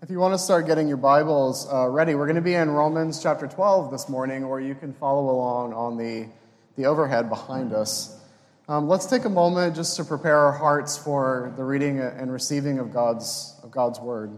If you want to start getting your Bibles ready, we're going to be in Romans chapter 12 this morning, or you can follow along on the overhead behind us. Let's take a moment just to prepare our hearts for the reading and receiving of God's Word.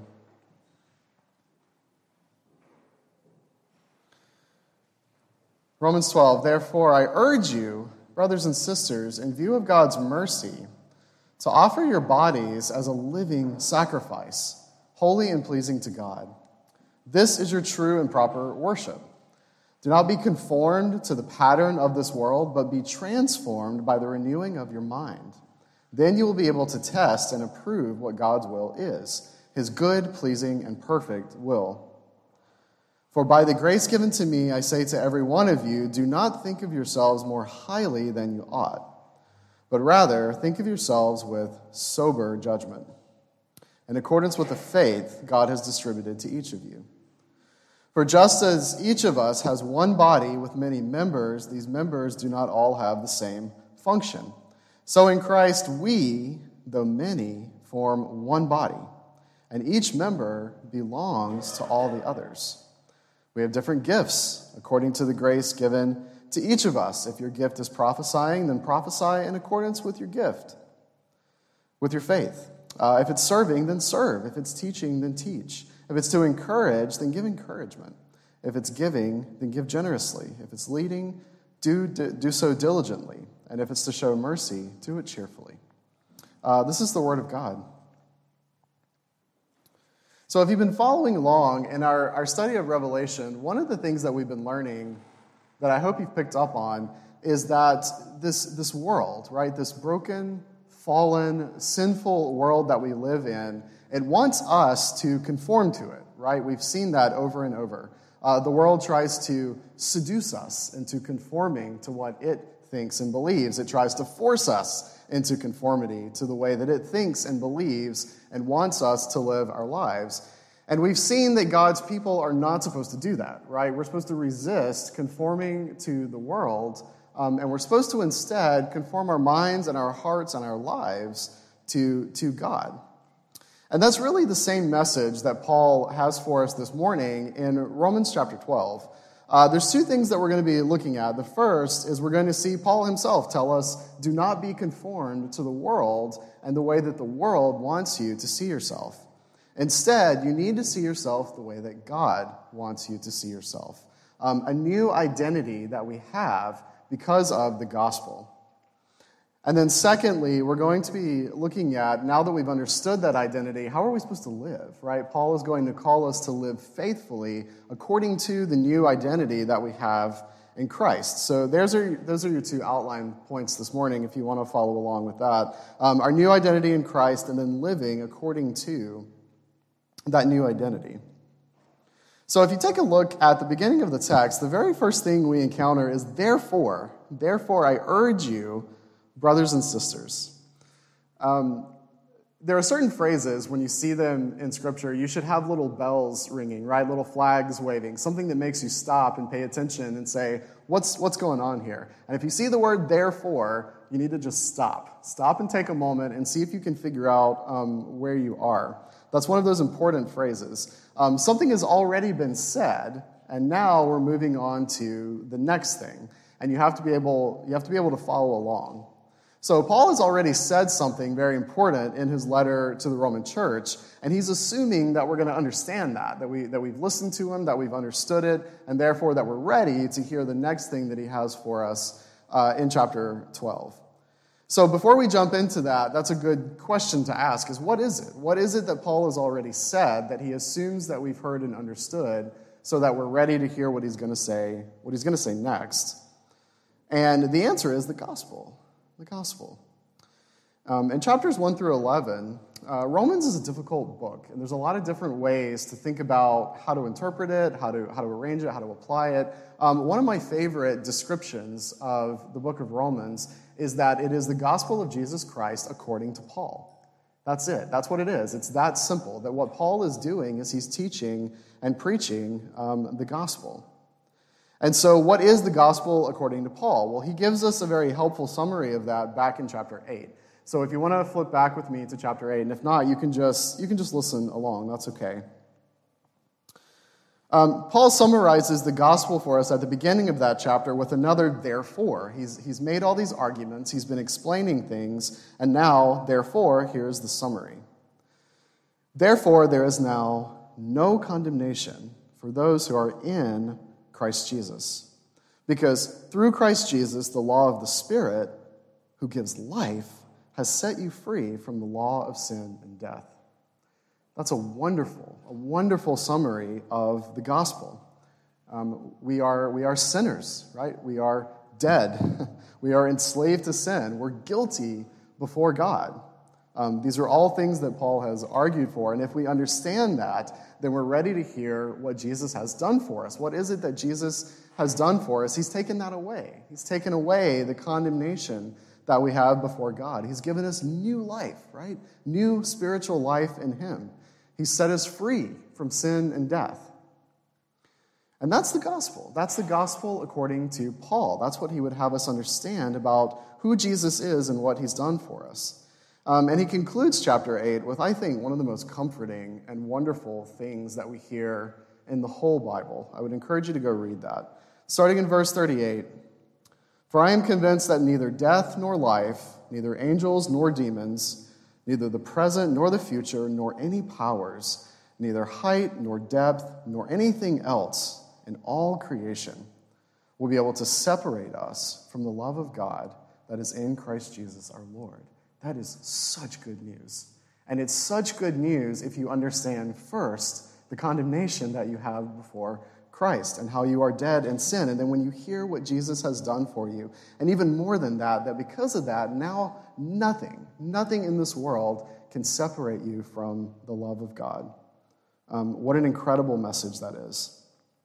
Romans 12, therefore I urge you, brothers and sisters, in view of God's mercy, to offer your bodies as a living sacrifice, holy and pleasing to God. This is your true and proper worship. Do not be conformed to the pattern of this world, but be transformed by the renewing of your mind. Then you will be able to test and approve what God's will is, his good, pleasing, and perfect will. For by the grace given to me, I say to every one of you, do not think of yourselves more highly than you ought, but rather think of yourselves with sober judgment, in accordance with the faith God has distributed to each of you. For just as each of us has one body with many members, these members do not all have the same function. So in Christ we, though many, form one body, and each member belongs to all the others. We have different gifts according to the grace given to each of us. If your gift is prophesying, then prophesy in accordance with your gift, with your faith. If it's serving, then serve. If it's teaching, then teach. If it's to encourage, then give encouragement. If it's giving, then give generously. If it's leading, do so diligently. And if it's to show mercy, do it cheerfully. This is the word of God. So if you've been following along in our study of Revelation, one of the things that we've been learning that I hope you've picked up on is that this world, right, this broken, fallen, sinful world that we live in, it wants us to conform to it, right? We've seen that over and over. The world tries to seduce us into conforming to what it thinks and believes. It tries to force us into conformity to the way that it thinks and believes and wants us to live our lives. And we've seen that God's people are not supposed to do that, right? We're supposed to resist conforming to the world, and we're supposed to instead conform our minds and our hearts and our lives to God. And that's really the same message that Paul has for us this morning in Romans chapter 12. There's two things that we're going to be looking at. The first is we're going to see Paul himself tell us, do not be conformed to the world and the way that the world wants you to see yourself. Instead, you need to see yourself the way that God wants you to see yourself. A new identity that we have because of the gospel. And then secondly, we're going to be looking at, now that we've understood that identity, how are we supposed to live, right? Paul is going to call us to live faithfully according to the new identity that we have in Christ. So those are your two outline points this morning, if you want to follow along with that. Our new identity in Christ, and then living according to that new identity. So if you take a look at the beginning of the text, the very first thing we encounter is therefore I urge you, brothers and sisters. There are certain phrases, when you see them in Scripture, you should have little bells ringing, right? Little flags waving, something that makes you stop and pay attention and say, what's going on here? And if you see the word therefore, you need to just stop. Stop and take a moment and see if you can figure out where you are. That's one of those important phrases. Something has already been said, and now we're moving on to the next thing. And you have to be able to follow along. So Paul has already said something very important in his letter to the Roman church, and he's assuming that we're going to understand that we've listened to him, that we've understood it, and therefore that we're ready to hear the next thing that he has for us in chapter 12. So before we jump into that, that's a good question to ask, is what is it? What is it that Paul has already said that he assumes that we've heard and understood so that we're ready to hear what he's going to say next? And the answer is the gospel. The gospel. In chapters 1 through 11, Romans is a difficult book, and there's a lot of different ways to think about how to interpret it, how to arrange it, how to apply it. One of my favorite descriptions of the book of Romans is that it is the gospel of Jesus Christ according to Paul. That's it. That's what it is. It's that simple, that what Paul is doing is he's teaching and preaching the gospel. And so what is the gospel according to Paul? Well, he gives us a very helpful summary of that back in chapter 8. So if you want to flip back with me to chapter 8, and if not, you can just listen along. That's okay. Paul summarizes the gospel for us at the beginning of that chapter with another therefore. He's made all these arguments, he's been explaining things, and now, therefore, here's the summary. Therefore, there is now no condemnation for those who are in Christ Jesus. Because through Christ Jesus, the law of the Spirit, who gives life, has set you free from the law of sin and death. That's a wonderful summary of the gospel. We are sinners, right? We are dead. We are enslaved to sin. We're guilty before God. These are all things that Paul has argued for, and if we understand that, then we're ready to hear what Jesus has done for us. What is it that Jesus has done for us? He's taken that away. He's taken away the condemnation that we have before God. He's given us new life, right? New spiritual life in him. He set us free from sin and death. And that's the gospel. That's the gospel according to Paul. That's what he would have us understand about who Jesus is and what he's done for us. And he concludes chapter 8 with, I think, one of the most comforting and wonderful things that we hear in the whole Bible. I would encourage you to go read that. Starting in verse 38, "For I am convinced that neither death nor life, neither angels nor demons, neither the present nor the future, nor any powers, neither height nor depth, nor anything else in all creation will be able to separate us from the love of God that is in Christ Jesus our Lord." That is such good news. And it's such good news if you understand first the condemnation that you have before Christ and how you are dead in sin. And then when you hear what Jesus has done for you, and even more than that, that because of that, now nothing in this world can separate you from the love of God. What an incredible message that is.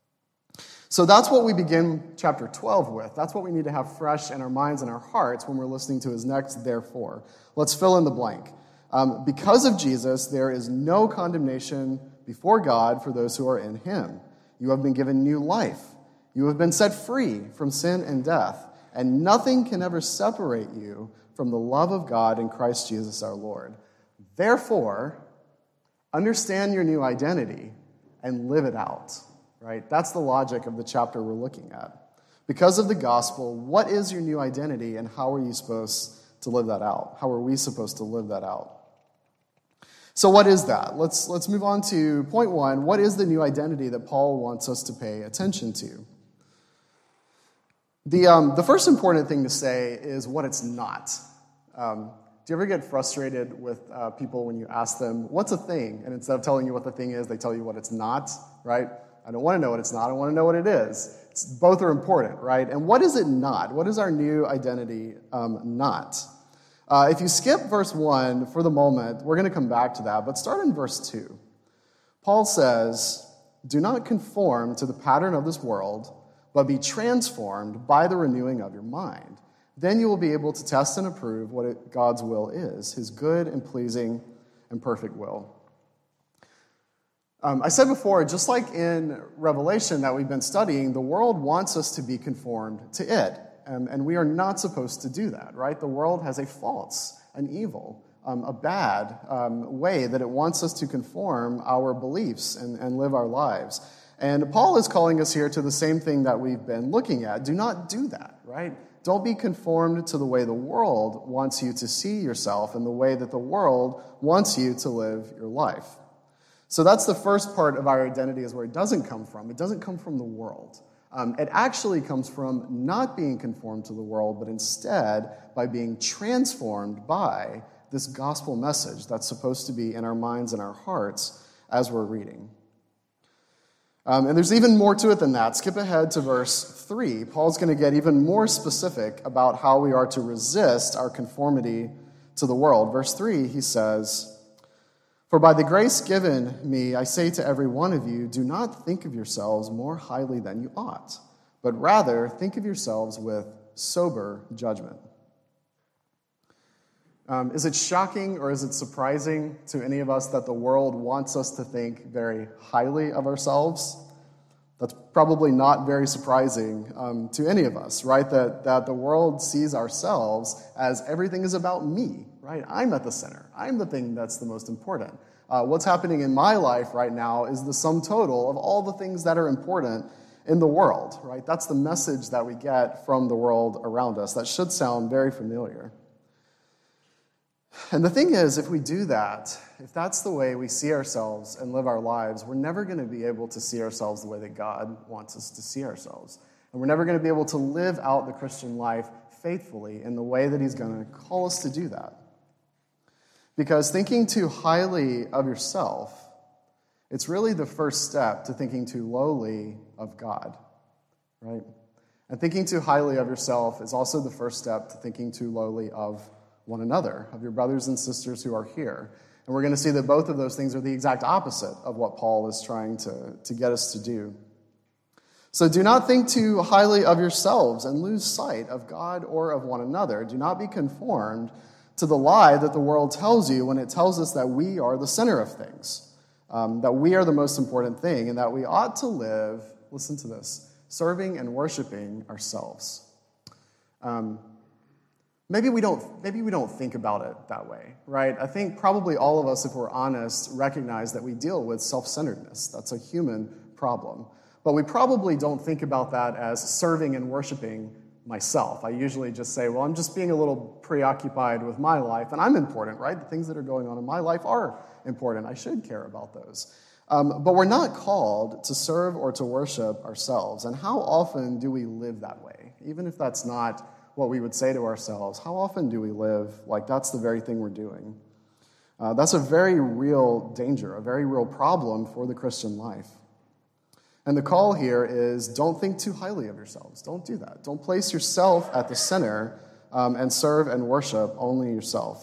So that's what we begin chapter 12 with. That's what we need to have fresh in our minds and our hearts when we're listening to his next therefore. Let's fill in the blank. Because of Jesus, there is no condemnation before God for those who are in him. You have been given new life. You have been set free from sin and death, and nothing can ever separate you from the love of God in Christ Jesus our Lord. Therefore, understand your new identity and live it out, right? That's the logic of the chapter we're looking at. Because of the gospel, what is your new identity and how are you supposed to live that out? How are we supposed to live that out? So what is that? Let's move on to point one. What is the new identity that Paul wants us to pay attention to? The first important thing to say is what it's not. Do you ever get frustrated with people when you ask them, what's a thing? And instead of telling you what the thing is, they tell you what it's not, right? I don't want to know what it's not. I want to know what it is. Both are important, right? And what is it not? What is our new identity not? If you skip verse 1 for the moment, we're going to come back to that, but start in verse 2. Paul says, "Do not conform to the pattern of this world, but be transformed by the renewing of your mind. Then you will be able to test and approve what God's will is, his good and pleasing and perfect will." I said before, just like in Revelation that we've been studying, the world wants us to be conformed to it. And we are not supposed to do that, right? The world has a false, an evil, a bad way that it wants us to conform our beliefs and live our lives. And Paul is calling us here to the same thing that we've been looking at. Do not do that, right? Don't be conformed to the way the world wants you to see yourself and the way that the world wants you to live your life. So that's the first part of our identity, is where it doesn't come from. It doesn't come from the world. It actually comes from not being conformed to the world, but instead by being transformed by this gospel message that's supposed to be in our minds and our hearts as we're reading. And there's even more to it than that. Skip ahead to verse 3. Paul's going to get even more specific about how we are to resist our conformity to the world. Verse 3, he says, "For by the grace given me, I say to every one of you, do not think of yourselves more highly than you ought, but rather think of yourselves with sober judgment." Is it shocking or is it surprising to any of us that the world wants us to think very highly of ourselves? That's probably not very surprising to any of us, right? That the world sees ourselves as everything is about me, right? I'm at the center. I'm the thing that's the most important. What's happening in my life right now is the sum total of all the things that are important in the world, right? That's the message that we get from the world around us. That should sound very familiar. And the thing is, if we do that, if that's the way we see ourselves and live our lives, we're never going to be able to see ourselves the way that God wants us to see ourselves. And we're never going to be able to live out the Christian life faithfully in the way that he's going to call us to do that. Because thinking too highly of yourself, it's really the first step to thinking too lowly of God, right? And thinking too highly of yourself is also the first step to thinking too lowly of one another, of your brothers and sisters who are here. And we're going to see that both of those things are the exact opposite of what Paul is trying to get us to do. So do not think too highly of yourselves and lose sight of God or of one another. Do not be conformed to the lie that the world tells you when it tells us that we are the center of things, that we are the most important thing, and that we ought to live, listen to this, serving and worshiping ourselves. Maybe we don't think about it that way, right? I think probably all of us, if we're honest, recognize that we deal with self-centeredness. That's a human problem. But we probably don't think about that as serving and worshiping myself. I usually just say, well, I'm just being a little preoccupied with my life, and I'm important, right? The things that are going on in my life are important. I should care about those. But we're not called to serve or to worship ourselves. And how often do we live that way? Even if that's not what we would say to ourselves, how often do we live like that's the very thing we're doing? That's a very real danger, a very real problem for the Christian life. And the call here is don't think too highly of yourselves. Don't do that. Don't place yourself at the center and serve and worship only yourself.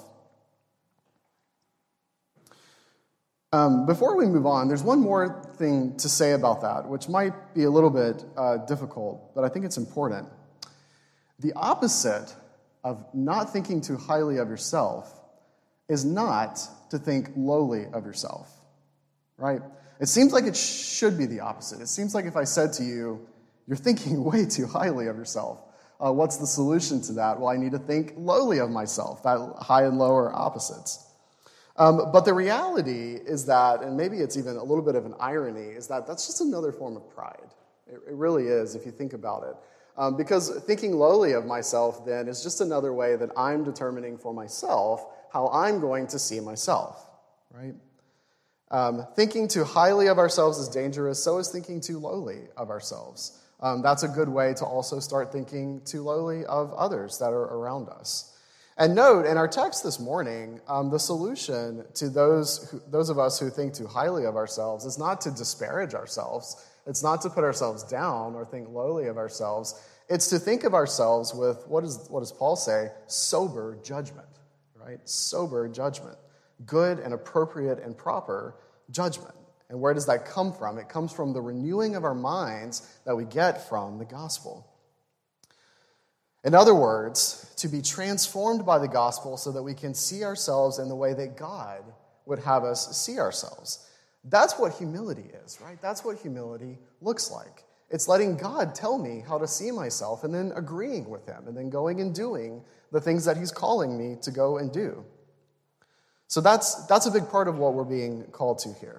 Before we move on, there's one more thing to say about that, which might be a little bit difficult, but I think it's important. The opposite of not thinking too highly of yourself is not to think lowly of yourself, right? It seems like it should be the opposite. It seems like if I said to you, you're thinking way too highly of yourself, what's the solution to that? Well, I need to think lowly of myself, that high and low are opposites. But the reality is that, and maybe it's even a little bit of an irony, is that that's just another form of pride. It really is, if you think about it. Because thinking lowly of myself, then, is just another way that I'm determining for myself how I'm going to see myself, right? Thinking too highly of ourselves is dangerous, so is thinking too lowly of ourselves. That's a good way to also start thinking too lowly of others that are around us. And note, in our text this morning, the solution to those of us who think too highly of ourselves is not to disparage ourselves. It's not to put ourselves down or think lowly of ourselves. It's to think of ourselves with, what does Paul say? Sober judgment, right? Sober judgment. Good and appropriate and proper judgment. And where does that come from? It comes from the renewing of our minds that we get from the gospel. In other words, to be transformed by the gospel so that we can see ourselves in the way that God would have us see ourselves. That's what humility is, right? That's what humility looks like. It's letting God tell me how to see myself and then agreeing with him and then going and doing the things that he's calling me to go and do. So that's a big part of what we're being called to here.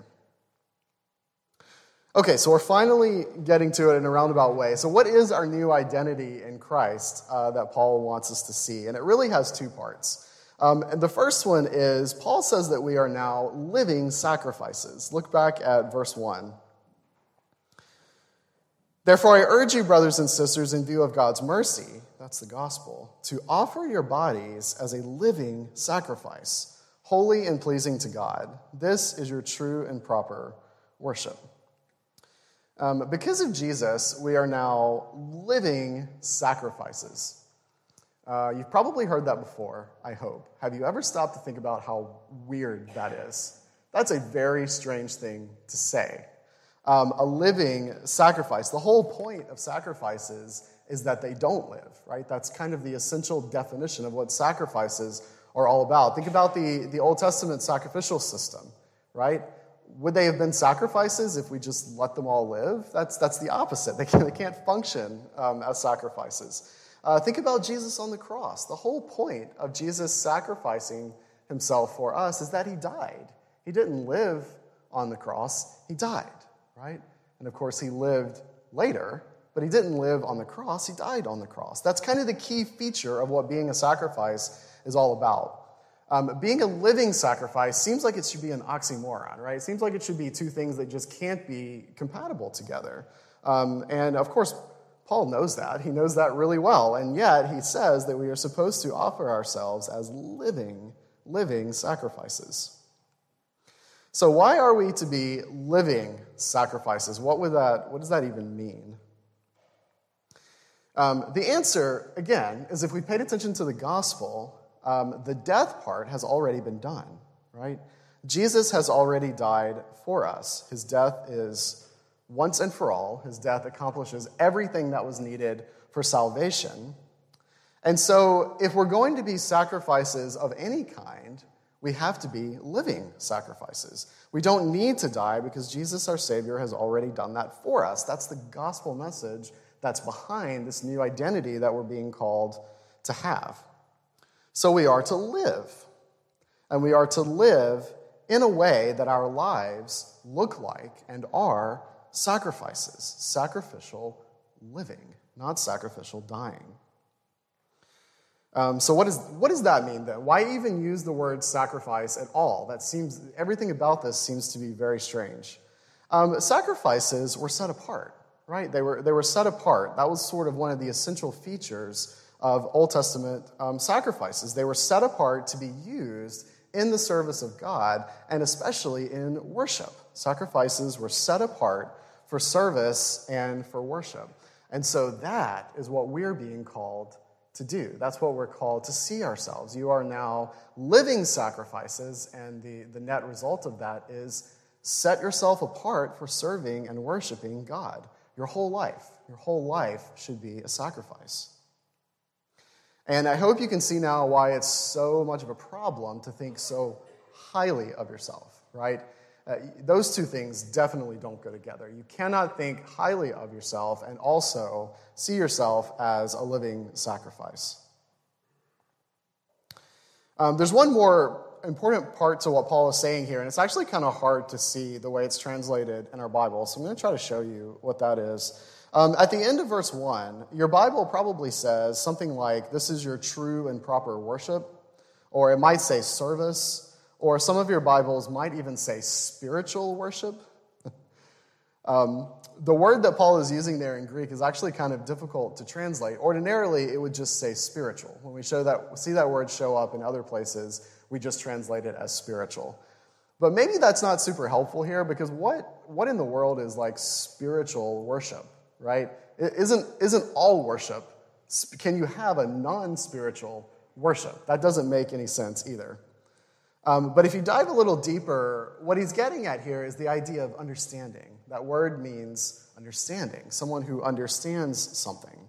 Okay, so we're finally getting to it in a roundabout way. So what is our new identity in Christ that Paul wants us to see? And it really has two parts. And the first one is, Paul says that we are now living sacrifices. Look back at verse 1. Therefore, I urge you, brothers and sisters, in view of God's mercy, that's the gospel, to offer your bodies as a living sacrifice, holy and pleasing to God. This is your true and proper worship. Because of Jesus, we are now living sacrifices. You've probably heard that before, I hope. Have you ever stopped to think about how weird that is? That's a very strange thing to say. A living sacrifice. The whole point of sacrifices is that they don't live, right? That's kind of the essential definition of what sacrifices are all about. Think about the Old Testament sacrificial system, right? Would they have been sacrifices if we just let them all live? That's the opposite. They can't function as sacrifices. Think about Jesus on the cross. The whole point of Jesus sacrificing himself for us is that he died. He didn't live on the cross, he died, right? And of course, he lived later, but he didn't live on the cross, he died on the cross. That's kind of the key feature of what being a sacrifice is all about. Being a living sacrifice seems like it should be an oxymoron, right? It seems like it should be two things that just can't be compatible together. And of course, Paul knows that. He knows that really well. And yet, he says that we are supposed to offer ourselves as living sacrifices. So why are we to be living sacrifices? What does that even mean? The answer, again, is if we paid attention to the gospel, the death part has already been done, right? Jesus has already died for us. His death is once and for all. His death accomplishes everything that was needed for salvation. And so if we're going to be sacrifices of any kind, we have to be living sacrifices. We don't need to die because Jesus, our Savior, has already done that for us. That's the gospel message that's behind this new identity that we're being called to have. So we are to live, and we are to live in a way that our lives look like and are sacrifices, sacrificial living, not sacrificial dying. So what does that mean then? Why even use the word sacrifice at all? Everything about this seems to be very strange. Sacrifices were set apart, right? They were set apart. That was sort of one of the essential features of Old Testament sacrifices. They were set apart to be used in the service of God, and especially in worship. Sacrifices were set apart for service and for worship. And so that is what we're being called to do. That's what we're called to see ourselves. You are now living sacrifices, and the net result of that is set yourself apart for serving and worshiping God. Your whole life should be a sacrifice. And I hope you can see now why it's so much of a problem to think so highly of yourself, right? Those two things definitely don't go together. You cannot think highly of yourself and also see yourself as a living sacrifice. There's one more important part to what Paul is saying here, and it's actually kind of hard to see the way it's translated in our Bible, so I'm going to try to show you what that is. At the end of verse 1, your Bible probably says something like, this is your true and proper worship, or it might say service, or some of your Bibles might even say spiritual worship. The word that Paul is using there in Greek is actually kind of difficult to translate. Ordinarily, it would just say spiritual. When we see that word show up in other places, we just translate it as spiritual. But maybe that's not super helpful here, because what in the world is like spiritual worship, right? It isn't all worship. Can you have a non-spiritual worship? That doesn't make any sense either. But if you dive a little deeper, what he's getting at here is the idea of understanding. That word means understanding, someone who understands something.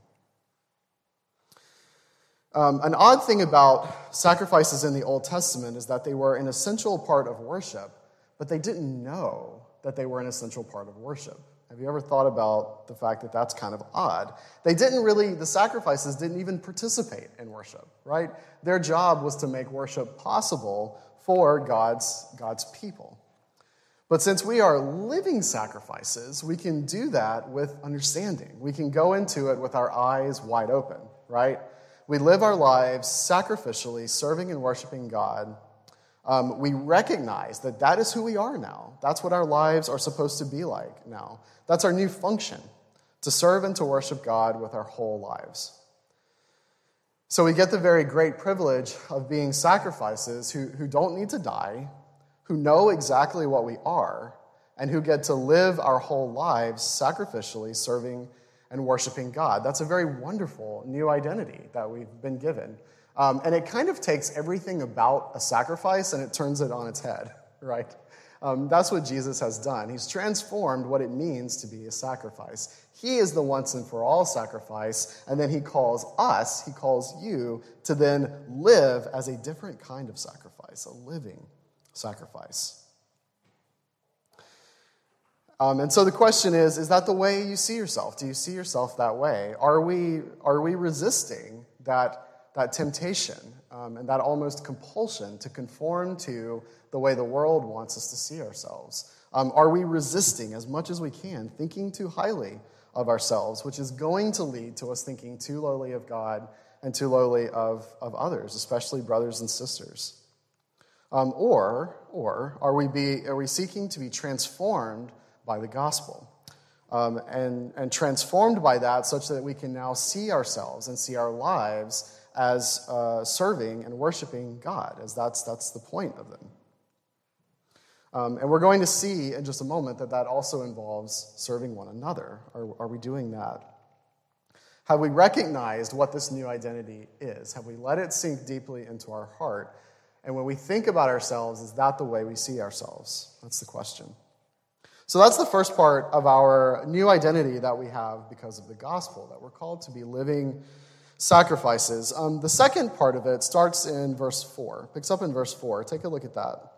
An odd thing about sacrifices in the Old Testament is that they were an essential part of worship, but they didn't know that they were an essential part of worship. Have you ever thought about the fact that that's kind of odd? The sacrifices didn't even participate in worship, right? Their job was to make worship possible for God's people. But since we are living sacrifices, we can do that with understanding. We can go into it with our eyes wide open, right? We live our lives sacrificially, serving and worshiping God. We recognize that is who we are now. That's what our lives are supposed to be like now. That's our new function, to serve and to worship God with our whole lives. So we get the very great privilege of being sacrifices who don't need to die, who know exactly what we are, and who get to live our whole lives sacrificially, serving and worshiping God. That's a very wonderful new identity that we've been given. And it kind of takes everything about a sacrifice and it turns it on its head, right? That's what Jesus has done. He's transformed what it means to be a sacrifice. He is the once and for all sacrifice, and then he calls you to then live as a different kind of sacrifice, a living sacrifice. And so the question is that the way you see yourself? Do you see yourself that way? Are we resisting that that temptation and that almost compulsion to conform to the way the world wants us to see ourselves? Are we resisting as much as we can, thinking too highly of ourselves, which is going to lead to us thinking too lowly of God and too lowly of others, especially brothers and sisters? Or are we seeking to be transformed by the gospel and transformed by that such that we can now see ourselves and see our lives as serving and worshiping God, as that's the point of them. And we're going to see in just a moment that also involves serving one another. Are we doing that? Have we recognized what this new identity is? Have we let it sink deeply into our heart? And when we think about ourselves, is that the way we see ourselves? That's the question. So that's the first part of our new identity that we have because of the gospel, that we're called to be living sacrifices. The second part of it starts in verse 4, picks up in verse 4. Take a look at that.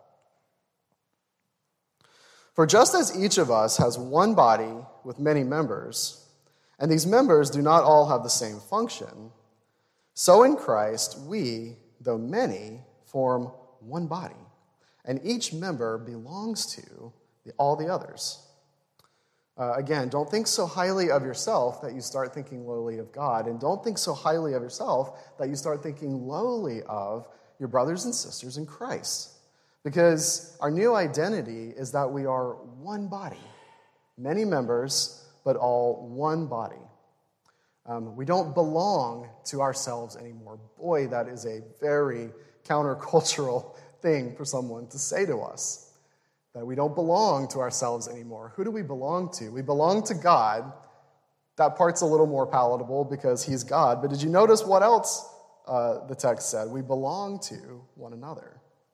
For just as each of us has one body with many members, and these members do not all have the same function, so in Christ we, though many, form one body, and each member belongs to all the others. Again, don't think so highly of yourself that you start thinking lowly of God, and don't think so highly of yourself that you start thinking lowly of your brothers and sisters in Christ. Because our new identity is that we are one body, many members, but all one body. We don't belong to ourselves anymore. Boy, that is a very countercultural thing for someone to say to us. That we don't belong to ourselves anymore. Who do we belong to? We belong to God. That part's a little more palatable because he's God. But did you notice what else the text said? We belong to one another.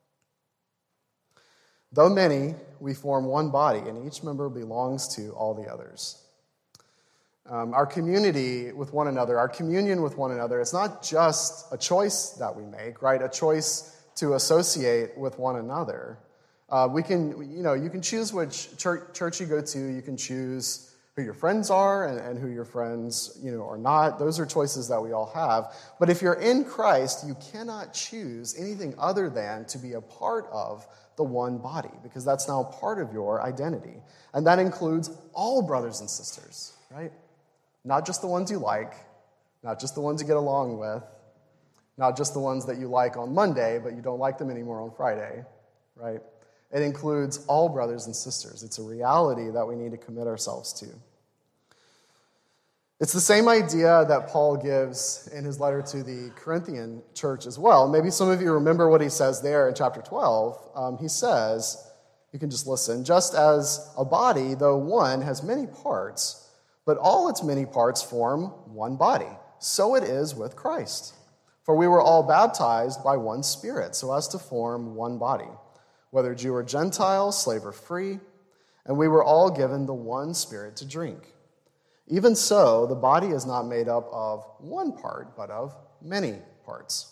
Though many, we form one body, and each member belongs to all the others. Our community with one another, our communion with one another, it's not just a choice that we make, right? A choice to associate with one another. You can choose which church you go to. You can choose who your friends are and who your friends, are not. Those are choices that we all have. But if you're in Christ, you cannot choose anything other than to be a part of the one body, because that's now part of your identity. And that includes all brothers and sisters, right? Not just the ones you like, not just the ones you get along with, not just the ones that you like on Monday, but you don't like them anymore on Friday, right? It includes all brothers and sisters. It's a reality that we need to commit ourselves to. It's the same idea that Paul gives in his letter to the Corinthian church as well. Maybe some of you remember what he says there in chapter 12. He says, you can just listen, just as a body, though one, has many parts, but all its many parts form one body. So it is with Christ. For we were all baptized by one Spirit, so as to form one body, whether Jew or Gentile, slave or free, and we were all given the one Spirit to drink. Even so, the body is not made up of one part, but of many parts.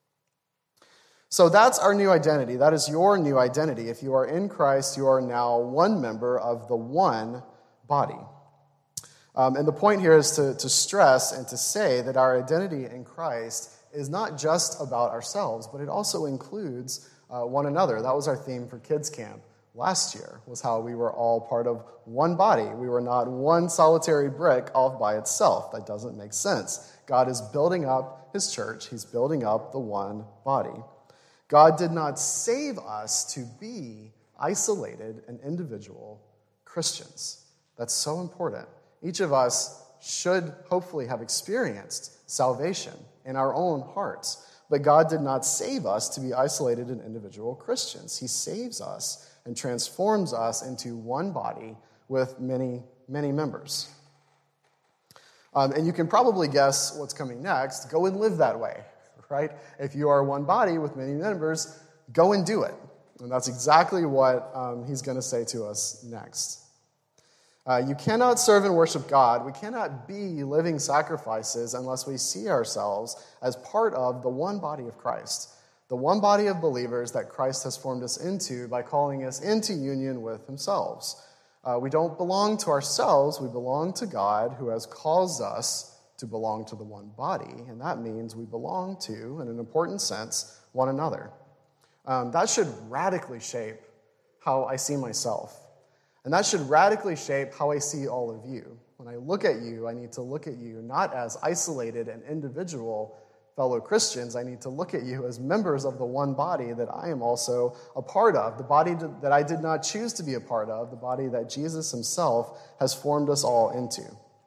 So that's our new identity. That is your new identity. If you are in Christ, you are now one member of the one body. And the point here is to stress and to say that our identity in Christ is not just about ourselves, but it also includes one another. That was our theme for Kids Camp last year, was how we were all part of one body. We were not one solitary brick off by itself. That doesn't make sense. God is building up his church. He's building up the one body. God did not save us to be isolated and individual Christians. That's so important. Each of us should hopefully have experienced salvation in our own hearts. But God did not save us to be isolated and individual Christians. He saves us and transforms us into one body with many, many members. And you can probably guess what's coming next. Go and live that way, right? If you are one body with many members, go and do it. And that's exactly what he's going to say to us next. You cannot serve and worship God. We cannot be living sacrifices unless we see ourselves as part of the one body of Christ, the one body of believers that Christ has formed us into by calling us into union with himself. We don't belong to ourselves. We belong to God, who has caused us to belong to the one body, and that means we belong to, in an important sense, one another. That should radically shape how I see myself. And that should radically shape how I see all of you. When I look at you, I need to look at you not as isolated and individual fellow Christians. I need to look at you as members of the one body that I am also a part of, the body that I did not choose to be a part of, the body that Jesus himself has formed us all into.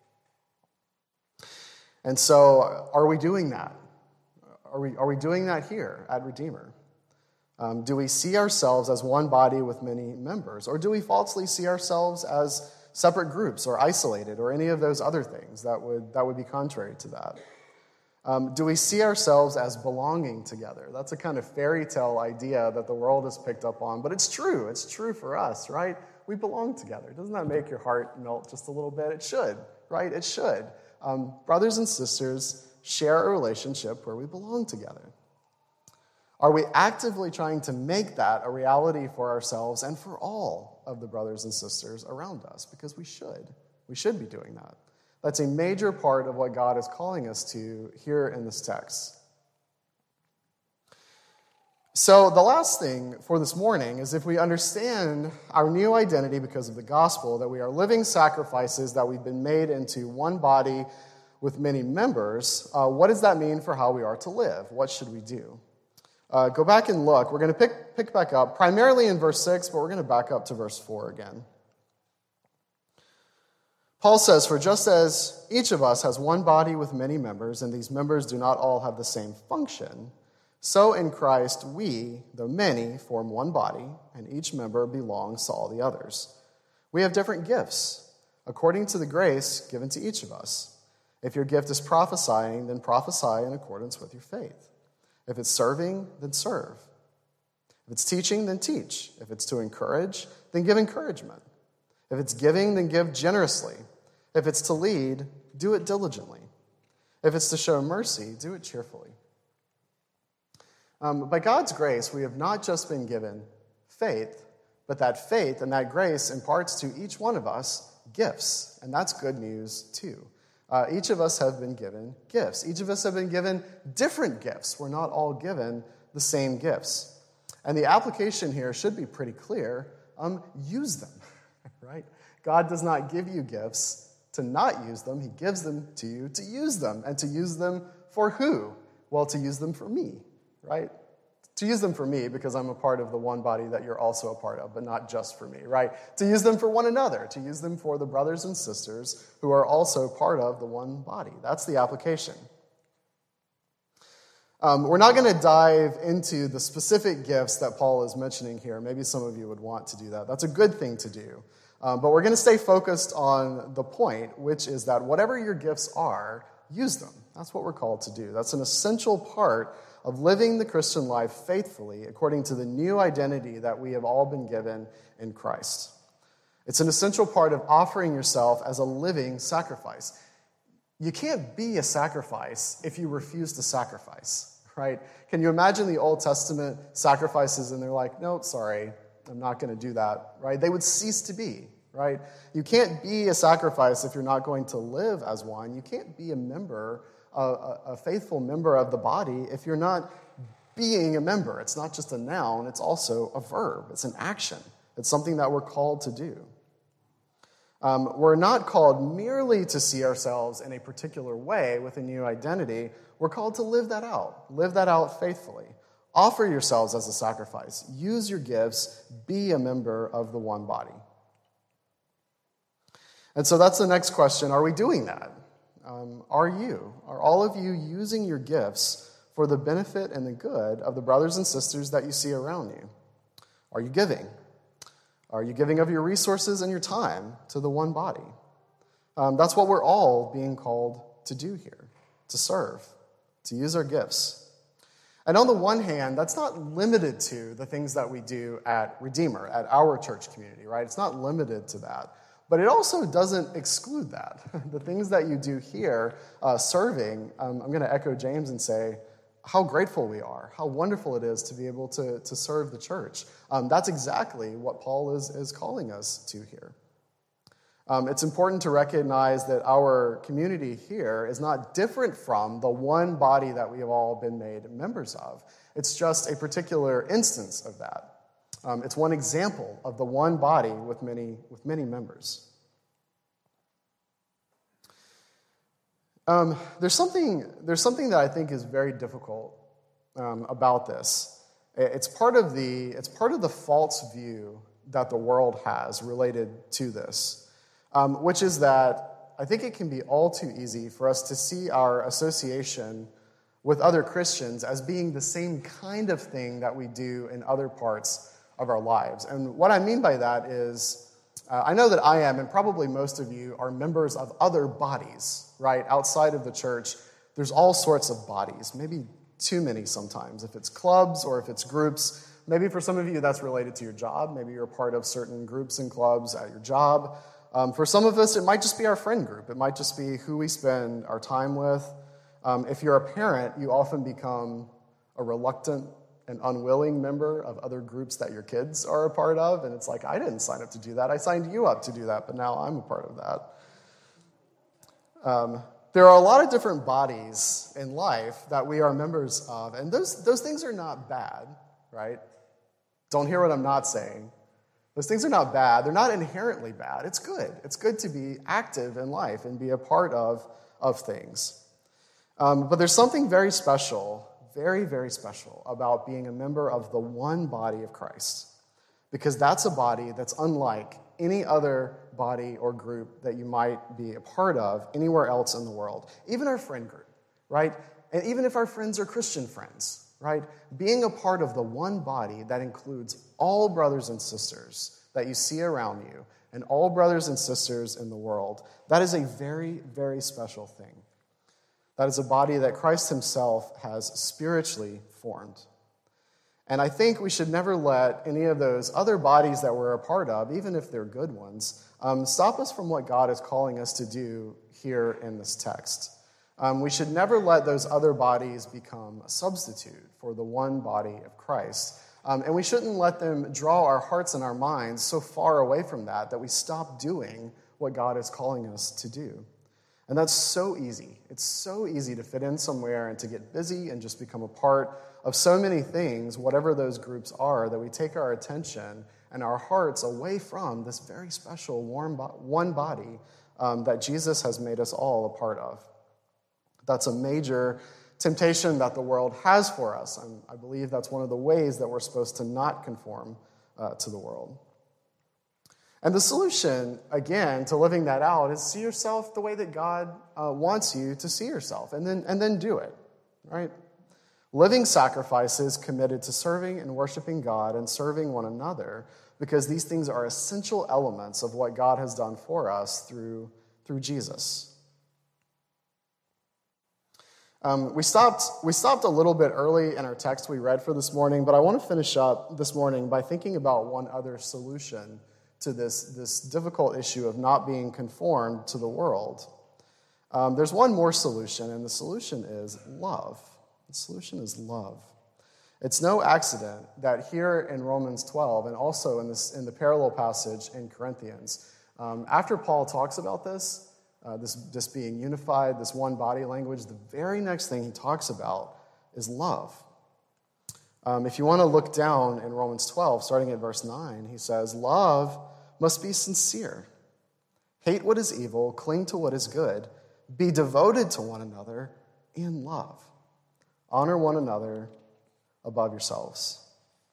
And so, are we doing that? Are we doing that here at Redeemer? Do we see ourselves as one body with many members? Or do we falsely see ourselves as separate groups or isolated or any of those other things that would be contrary to that? Do we see ourselves as belonging together? That's a kind of fairy tale idea that the world has picked up on, but it's true. It's true for us, right? We belong together. Doesn't that make your heart melt just a little bit? It should, right? It should. Brothers and sisters share a relationship where we belong together. Are we actively trying to make that a reality for ourselves and for all of the brothers and sisters around us? Because we should. We should be doing that. That's a major part of what God is calling us to here in this text. So the last thing for this morning is if we understand our new identity because of the gospel, that we are living sacrifices, that we've been made into one body with many members, what does that mean for how we are to live? What should we do? Go back and look. We're going to pick back up, primarily in verse 6, but we're going to back up to verse 4 again. Paul says, "For just as each of us has one body with many members, and these members do not all have the same function, so in Christ we, the many, form one body, and each member belongs to all the others. We have different gifts, according to the grace given to each of us. If your gift is prophesying, then prophesy in accordance with your faith. If it's serving, then serve. If it's teaching, then teach. If it's to encourage, then give encouragement. If it's giving, then give generously. If it's to lead, do it diligently. If it's to show mercy, do it cheerfully." By God's grace, we have not just been given faith, but that faith and that grace imparts to each one of us gifts. And that's good news, too. Each of us have been given gifts. Each of us have been given different gifts. We're not all given the same gifts. And the application here should be pretty clear. Use them, right? God does not give you gifts to not use them. He gives them to you to use them. And to use them for who? Well, to use them for me, right? To use them for me because I'm a part of the one body that you're also a part of, but not just for me, right? To use them for one another, to use them for the brothers and sisters who are also part of the one body. That's the application. We're not going to dive into the specific gifts that Paul is mentioning here. Maybe some of you would want to do that. That's a good thing to do. But we're going to stay focused on the point, which is that whatever your gifts are, use them. That's what we're called to do. That's an essential part of living the Christian life faithfully according to the new identity that we have all been given in Christ. It's an essential part of offering yourself as a living sacrifice. You can't be a sacrifice if you refuse to sacrifice, right? Can you imagine the Old Testament sacrifices and they're like, no, sorry, I'm not going to do that, right? They would cease to be, right? You can't be a sacrifice if you're not going to live as one. You can't be a member, a faithful member of the body if you're not being a member. It's not just a noun, it's also a verb. It's an action. It's something that we're called to do. We're not called merely to see ourselves in a particular way with a new identity. We're called to live that out faithfully. Offer yourselves as a sacrifice. Use your gifts. Be a member of the one body. And so that's the next question. Are we doing that? Are all of you using your gifts for the benefit and the good of the brothers and sisters that you see around you? Are you giving? Are you giving of your resources and your time to the one body? That's what we're all being called to do here, to serve, to use our gifts. And on the one hand, that's not limited to the things that we do at Redeemer, at our church community, right? It's not limited to that. But it also doesn't exclude that. The things that you do here, serving, I'm going to echo James and say how grateful we are, how wonderful it is to be able to serve the church. That's exactly what Paul is calling us to here. It's important to recognize that our community here is not different from the one body that we have all been made members of. It's just a particular instance of that. It's one example of the one body with many members. There's something that I think is very difficult about this. It's part of the false view that the world has related to this, which is that I think it can be all too easy for us to see our association with other Christians as being the same kind of thing that we do in other parts of our lives. And what I mean by that is, I know that I am, and probably most of you are members of other bodies, right? Outside of the church, there's all sorts of bodies, maybe too many sometimes, if it's clubs or if it's groups. Maybe for some of you that's related to your job. Maybe you're a part of certain groups and clubs at your job. For some of us, it might just be our friend group. It might just be who we spend our time with. If you're a parent, you often become a reluctant and unwilling member of other groups that your kids are a part of. And it's like, I didn't sign up to do that. I signed you up to do that, but now I'm a part of that. There are a lot of different bodies in life that we are members of, and those things are not bad, right? Don't hear what I'm not saying. Those things are not bad. They're not inherently bad. It's good. It's good to be active in life and be a part of things. But there's something very special, very, very special about being a member of the one body of Christ, because that's a body that's unlike any other body or group that you might be a part of anywhere else in the world, even our friend group, right? And even if our friends are Christian friends, right? Being a part of the one body that includes all brothers and sisters that you see around you and all brothers and sisters in the world, that is a very, very special thing. That is a body that Christ himself has spiritually formed. And I think we should never let any of those other bodies that we're a part of, even if they're good ones, stop us from what God is calling us to do here in this text. We should never let those other bodies become a substitute for the one body of Christ. And we shouldn't let them draw our hearts and our minds so far away from that we stop doing what God is calling us to do. And that's so easy. It's so easy to fit in somewhere and to get busy and just become a part of so many things, whatever those groups are, that we take our attention and our hearts away from this very special one body that Jesus has made us all a part of. That's a major temptation that the world has for us. And I believe that's one of the ways that we're supposed to not conform to the world. And the solution, again, to living that out is see yourself the way that God wants you to see yourself, and then do it, right? Living sacrifices committed to serving and worshiping God and serving one another, because these things are essential elements of what God has done for us through Jesus. We stopped a little bit early in our text we read for this morning, but I want to finish up this morning by thinking about one other solution to this difficult issue of not being conformed to the world. There's one more solution, and the solution is love. The solution is love. It's no accident that here in Romans 12, and also in the parallel passage in Corinthians, after Paul talks about this being unified, this one body language, the very next thing he talks about is love. If you want to look down in Romans 12, starting at verse 9, he says, "Love must be sincere. Hate what is evil, cling to what is good, be devoted to one another in love. Honor one another above yourselves."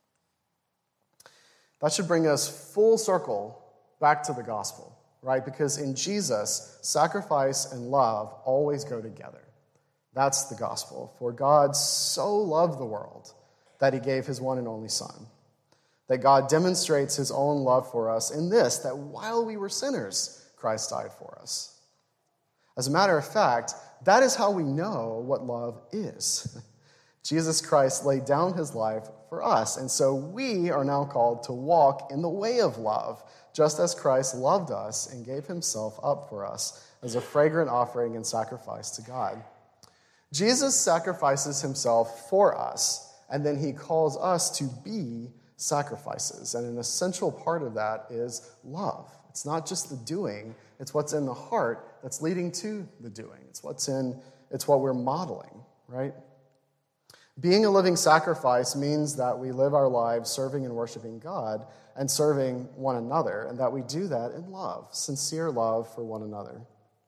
That should bring us full circle back to the gospel, right? Because in Jesus, sacrifice and love always go together. That's the gospel. For God so loved the world that he gave his one and only Son. That God demonstrates his own love for us in this, that while we were sinners, Christ died for us. As a matter of fact, that is how we know what love is. Jesus Christ laid down his life for us, and so we are now called to walk in the way of love, just as Christ loved us and gave himself up for us as a fragrant offering and sacrifice to God. Jesus sacrifices himself for us, and then he calls us to be sacrifices, and an essential part of that is love. It's not just the doing, it's what's in the heart that's leading to the doing. It's what we're modeling, right? Being a living sacrifice means that we live our lives serving and worshiping God and serving one another, and that we do that in love, sincere love for one another.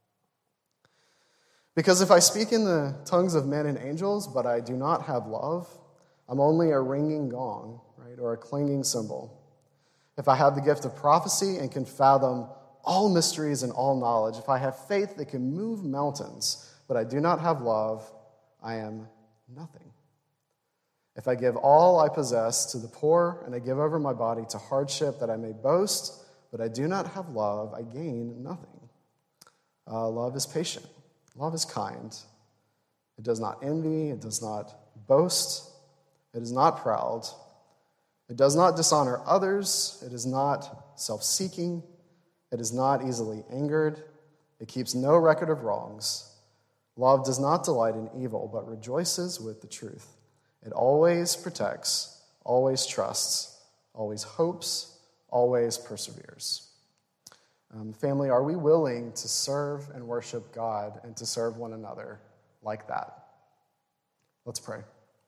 Because if I speak in the tongues of men and angels, but I do not have love, I'm only a ringing gong, right, or a clanging cymbal. If I have the gift of prophecy and can fathom all mysteries and all knowledge, if I have faith that can move mountains, but I do not have love, I am nothing. If I give all I possess to the poor and I give over my body to hardship that I may boast, but I do not have love, I gain nothing. Love is patient. Love is kind. It does not envy. It does not boast. It is not proud. It does not dishonor others. It is not self-seeking. It is not easily angered. It keeps no record of wrongs. Love does not delight in evil, but rejoices with the truth. It always protects, always trusts, always hopes, always perseveres. Family, are we willing to serve and worship God and to serve one another like that? Let's pray.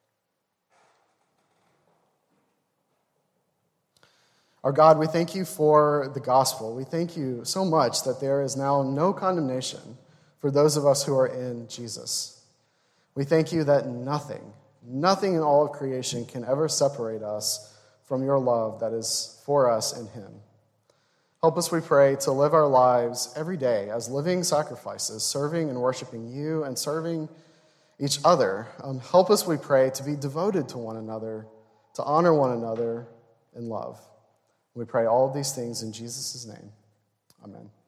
Our God, we thank you for the gospel. We thank you so much that there is now no condemnation for those of us who are in Jesus. We thank you that nothing in all of creation can ever separate us from your love that is for us in him. Help us, we pray, to live our lives every day as living sacrifices, serving and worshiping you and serving each other. Help us, we pray, to be devoted to one another, to honor one another in love. We pray all of these things in Jesus' name. Amen.